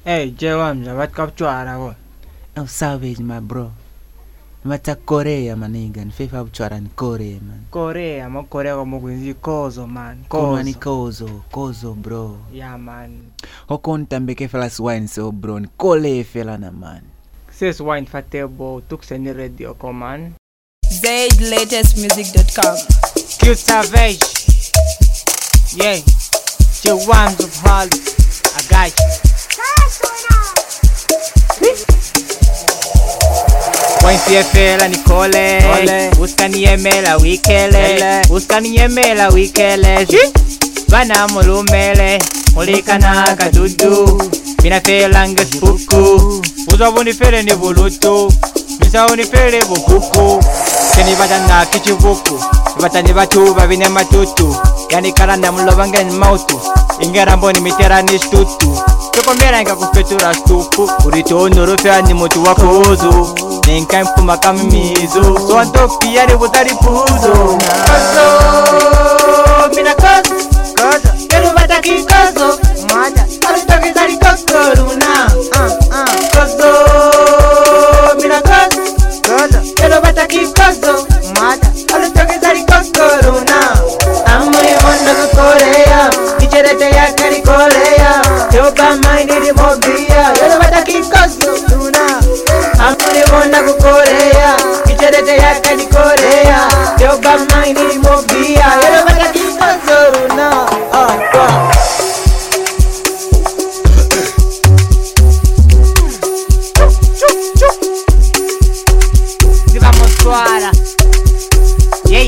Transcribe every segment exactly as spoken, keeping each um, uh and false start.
Hey, J one, what kapchwara go? No savage, my bro. Mata Korea, my nigga. Nfefa buchwara ni Korea, man. Korea, ma Korea ko mugunzi kozo, man. Kozo ni kozo, kozo, bro. Yeah, man. Hokon tambeke fela swine so, bro. Ni kole fela na, man. Says wine fatebo, tuk seni radio ko, man. Zaid latest music dot com. Q Savage. Yeah. J one of Holly. I got you. Wine fiefela Nicole. Uskani yemela wikele. Uskani yemela wikele. Bana mulumele. Mulikana kadudu. Bina fela ngespuku. Uzabu nifele ni bulutu. Bisa unifele bukuku. Keni badana kichivuku. Batani batu babine matutu. Yani karanda mulobanga ni mautu. Ingera mboni mitera ni stutu. Toko mera inga kufetura stupu. Urito onorofe ni mutu wakozo. Nenka mpuma kami mizo. So anto piyari butari puzo. Kozo, mina kozo. Kozo, keru bataki kozo. Mada, alutoki zari kokoruna. Kozo, mina kozo. Kozo, keru bataki kozo. Mada, alutoki zari kokoruna. Amuri mondo kukorea. Icherete ya kari korea. Yoba maini di mobia. Keru bataki kozo. Luna. Amuri mondo kukorea. Icherete ya kari korea. Yoba maini di mobia. Keru bataki kozo. Luna. Ah, ah. Suara. Yay.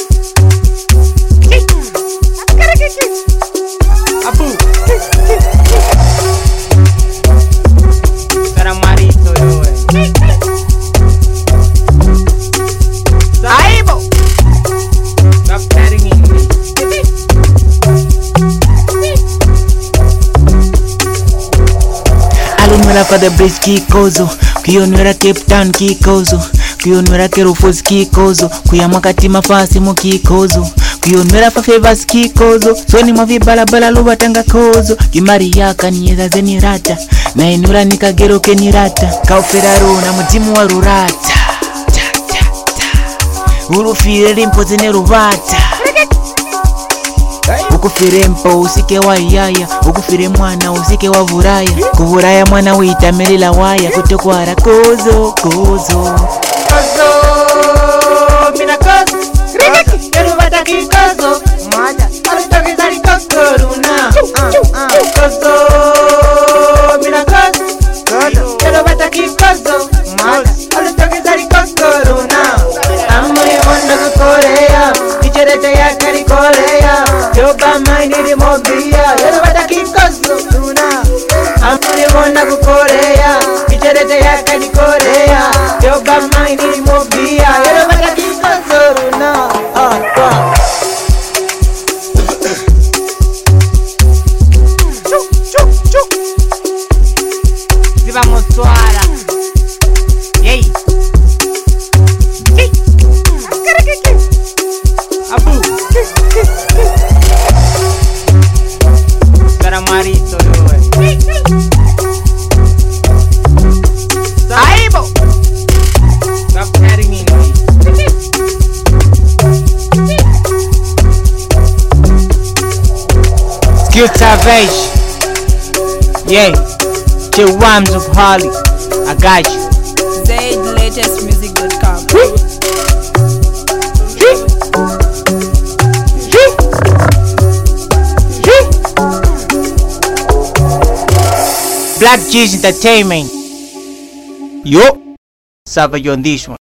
Yay. Abu. Sekarang mari itu yo. Aibo. Stop staring in me. Alunwera for the bridge kikozo. Kuyonwera Cape Town kikozo. Kuyonwera Kerufozi kikozo. Kuyamakati mafasi mu kikozo. Kuyonwera fa favors kikozo. Soni mwavi balabala lubatanga kozo. Kimari yaka niyeza zeni rata. Na inura nikagero kenirata. Kauferaru na mujimu wa rurata. Urufire rimpo zene rubata. Ukufire mpo usike wa yaya. Ukufire mwana usike wa vuraya. Kuvuraya mwana wita melila waya. Kutokwara kozo, kozo. Kozo, mina kozo. Keru bataki kozo. Mada, alutoki zari kokoruna. Kozo, mina kozo. Keru bataki kozo. Mada, alutoki zari kokoruna. Amuri mondo kukorea. Icherete ya kari korea. Yoba maini di mobia. Keru bataki kozo. Luna. Amuri mondo kukorea. Icherete ya kari korea. Yoba maini di mobia. Keru bataki kozo. Luna. Ah, ah. Vamos suara. Yay. Yay. Abu. Sekarang mari itu yo. Aibo. Stop staring in me. Q Savage. Yeah. J one of Holly. I got you. Zaid latest music dot com. Black G's Entertainment. Yo. Savage on this one.